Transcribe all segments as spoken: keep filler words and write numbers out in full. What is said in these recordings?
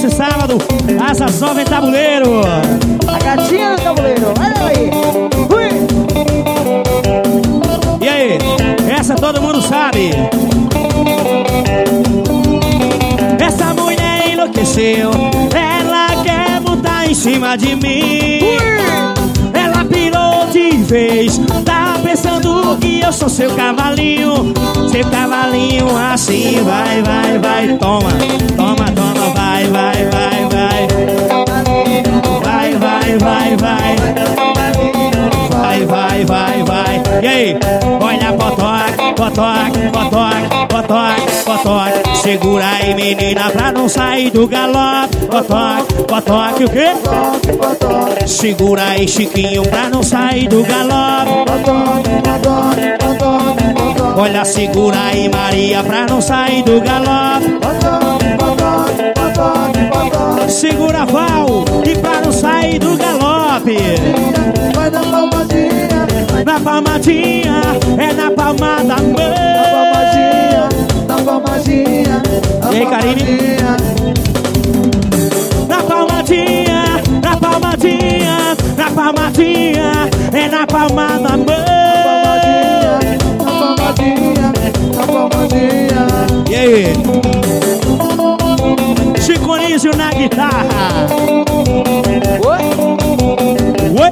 nesse sábado, asa só vem tabuleiro. A gatinha do tabuleiro, olha aí. Ui. E aí, essa todo mundo sabe. Essa mulher enlouqueceu, ela quer montar em cima de mim. Ela pirou de vez, tá pensando que eu sou seu cavalinho. Seu cavalinho assim, vai, vai, vai. Toma, toma, toma, vai, vai, vai, vai. Vai, vai, vai, vai. Vai, vai, vai, vai. E aí, olha, potoque, potoque, potoque, potoque, potoque. Segura aí, menina, pra não sair do galope. Potoque, potoque, o quê? Segura aí, Chiquinho, pra não sair do galope. Olha, segura aí, Maria, pra não sair do galope. Segura, Val, e pra não sair do galope. Vai na palmadinha, na palmadinha, é na palma da mão. Na palmadinha, na palmadinha, e aí, Karine? Na palmadinha, na palmadinha, na palmadinha, é na palma da mão. Na palmadinha, na palmadinha. E aí? Chico Nísio na guitarra. Oi? Oi?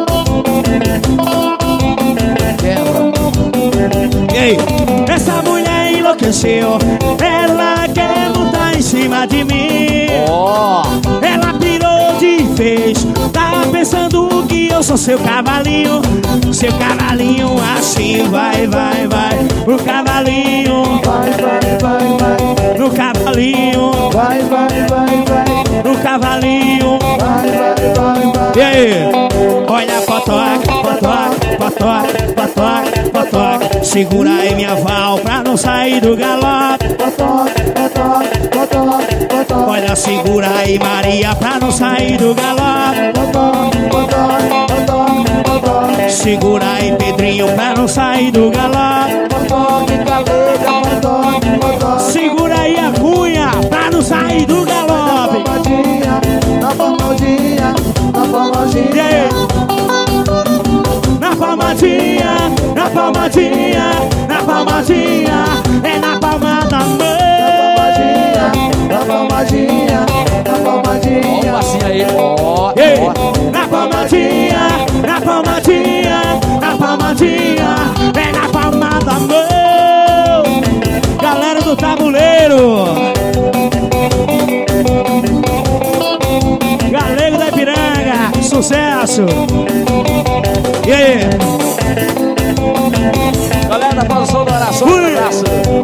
E aí? Essa mulher enlouqueceu, ela quer montar em cima de mim. Oh. Ela pirou de vez, tá pensando que eu sou seu cavalinho. Seu cavalinho assim, vai, vai, vai. O cavalinho, Vai, vai, vai, vai. no cavalinho, Vai, vai, vai, vai. no cavalinho. Vai, vai, vai, vai. E aí? Olha, potoque, potoque, potoque, potoque, potoque. Segura aí, minha Val, pra não sair do galope. Potoque, potoque, potoque, potoque. Olha, segura aí, Maria, pra não sair do galope. Potoque, potoque, potoque, potoque. Segura aí, Pedrinho, pra não sair do galope. Potoque, calega, potoque, potoque. Segura aí a cunha, pra não sair do galope. Na palmadinha, na palmadinha. E aí? Na palmadinha, na palmadinha, na palmadinha, é na palma da mão. Na palmadinha, na palmadinha. Ó, assim aí, ó. E aí? Na palmadinha, na palmadinha, na palmadinha, é na palma da mão. Galera do tabuleiro, Galego da Ipiranga, sucesso. E aí? Galera da produção do Araçó, Ui. um abraço.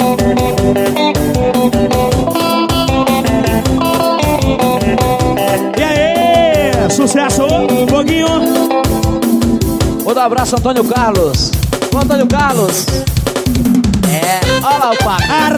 E aí? Sucesso, Foguinho. Vou dar um abraço ao Antônio Carlos. Ô, Antônio Carlos. É, olha lá o papo.